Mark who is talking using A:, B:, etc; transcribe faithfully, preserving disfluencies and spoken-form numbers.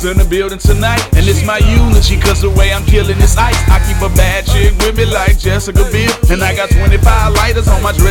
A: Cause in the building tonight, and it's my eulogy, cause the way I'm killing this ice. I keep a bad chick with me like Jessica Biel, and I got twenty-five lighters on my dress.